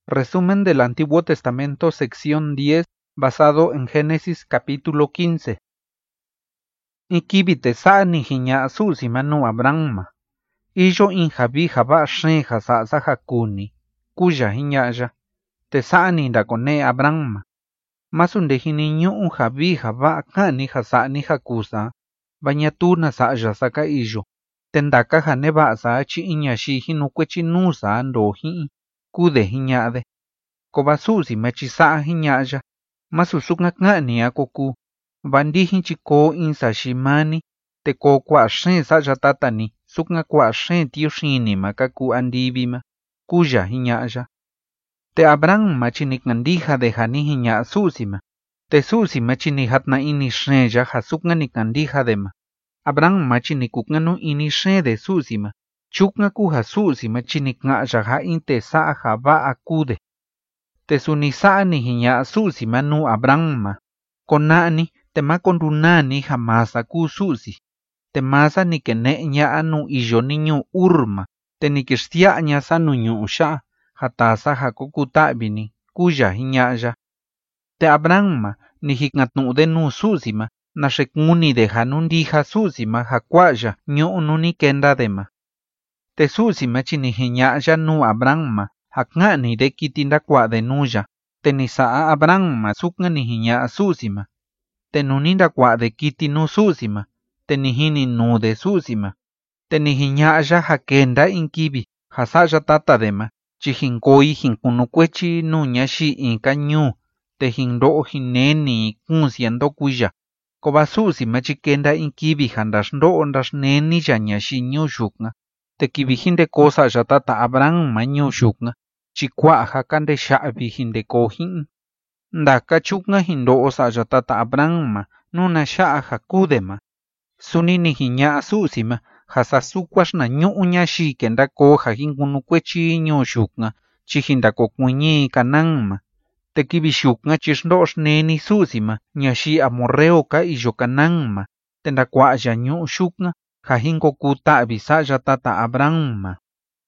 Resumen del Antiguo Testamento, sección 10, basado en Génesis capítulo 15. Ikibite sa ni hinya susi manu Abraham. Iyo in jabi jaba shen jasa sa hakuni. Kuya hinyaya. Te sa ni ndakone Abraham. Masunde hini nyu jabi jaba kani jasa ni hakusa. Banyatuna sa jasaka iyo. Tendaka janeba sa chi inyashi hinukwechi nusa ndohi. Kude hinyade. Kobasusi machisa hinyaya. Masusukna ngani akoku. Bandihin chiko insa shimani. Te ko kwa shen sa jatatani. Sukna kwa shen tiyo shini makaku andibima. Kuya hinyaya. Te Abraham machinik nandija de jani hinya susima. Te susima chinihatna ini shen ya hasukna nikandija de ma. Abraham machinikuknanu ini shen de susima. Chukna kuja susima chinikna jaha inte sa jaba akude. Te sunisa ni hinya susima nu Abraham. Konani te makondunani jamasa ku susi. Te masa ni kene nya anu iyo niño urma. Te nikistia nya sa nu nyusha. Hatasa hakukutabini. Kuya hinyaya. Te Abraham ni hiknatnu de nu susima. Na shekuni de hanundija susima hakwaya nyo nuni kenda dema. Te susima chini hinyaya nu Abraham. Hakngani de kitinda kwa de nuya. Te nisaa Abraham sukna ni hinya susima. Te nuninda kwa de kiti nu susima. Te nihini nu de susima. Te nihinyaya hakenda inkibi. Hasaya tata dema. Chihinkoi hinkunukwechi nuñashi inka nyu. Te hindo hineni kunsiando kuya. Kobasusi chikenda inkibi handashndo ndashneni yanyashi nyu shukna. Te kibihinde kosa yatata Abraham nyu shukna. Chikwa hakande shaabi hinde kohin. Ndaka chukna hindo osa yatata Abraham nuna shaa hakudema. Sunini hinya susima. Hasasukwash na nyuña shi kenda koja hinkunukwechi nyu shukna. Chihinda kokunyi kanangma. Te kibishukna chishdosh neni susima. Nyashi amorreo ka iyo kanangma. Tenda kwa ya nyu shukna. Hahinko kuta abisaya tata Abraham.